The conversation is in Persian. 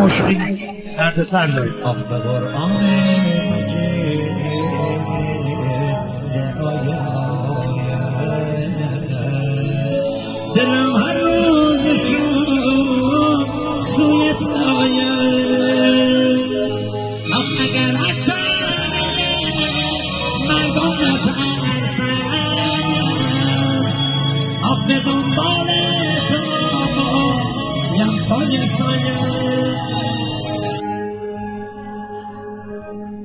خوشبین درد سر دارید. آخ به قرآن مجید دلم هر روز شب سویت آید. آخ اگر از مردم نترسن، آخ به دنبال تو یم سایه سایه.